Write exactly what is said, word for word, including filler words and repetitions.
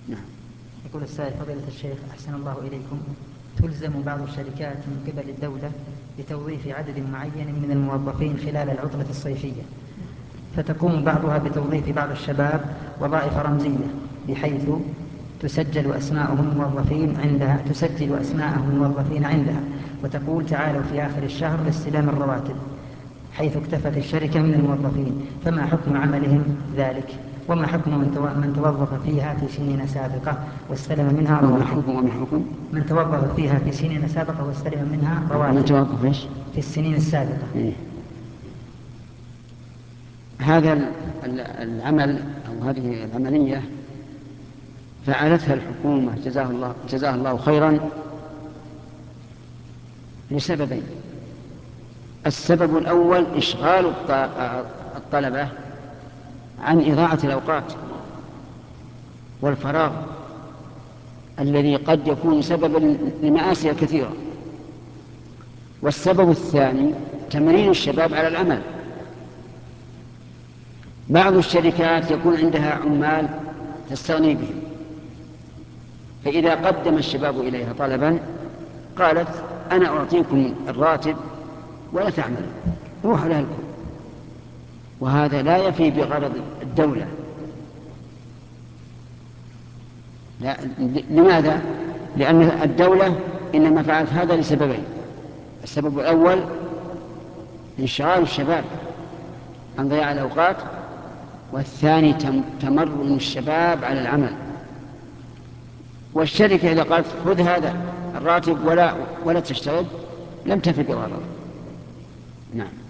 نعم. يقول السائل: فضيلة الشيخ أحسن الله إليكم، تلزم بعض الشركات من قبل الدولة بتوظيف عدد معين من الموظفين خلال العطلة الصيفية، فتقوم بعضها بتوظيف بعض الشباب وظائف رمزية، بحيث تسجل أسماءهم موظفين عندها تسجل أسماءهم موظفين عندها وتقول: تعالوا في آخر الشهر لاستلام الرواتب، حيث اكتفت الشركة من الموظفين، فما حكم عملهم ذلك؟ وما حكم من توظف فيها في سنين سابقة واستلم منها رواتب؟ من توظف فيها في سنين سابقة واستلم منها رواتب في السنين السابقة. إيه. هذا العمل أو هذه العملية فعلتها الحكومة جزاها الله, جزاها الله خيرا لسببين. السبب الأول إشغال الطلبة عن إضاعة الأوقات والفراغ الذي قد يكون سببا لمآسي كثيرة. والسبب الثاني تمرين الشباب على العمل. بعض الشركات يكون عندها عمال تستغني بهم، فإذا قدم الشباب إليها طلبا قالت: أنا أعطيكم الراتب ولا تعمل، روحوا لها الكل. وهذا لا يفي بغرض الدولة. لا. لماذا؟ لأن الدولة إنما فعلت هذا لسببين: السبب الأول إنشغال الشباب عن ضياع الأوقات، والثاني تمرن الشباب على العمل. والشركة إذا قالت: خذ هذا الراتب ولا, ولا تشتغل، لم تفي بغرض. نعم.